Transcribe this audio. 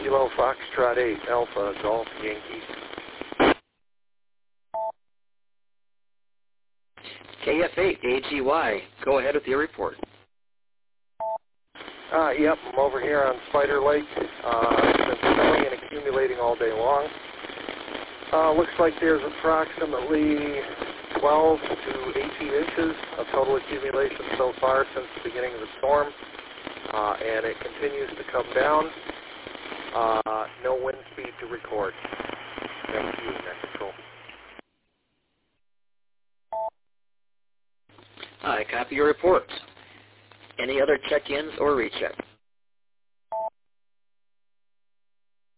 Kilo Foxtrot 8, Alpha, Golf, Yankee. KF8, AGY, go ahead with your report. Yep, I'm over here on Spider Lake. It's been snowing and accumulating all day long. Looks like there's approximately 12 to 18 inches of total accumulation so far since the beginning of the storm, and it continues to come down. No wind speed to record. Thank you, Net Control. I copy your report. Any other check-ins or rechecks?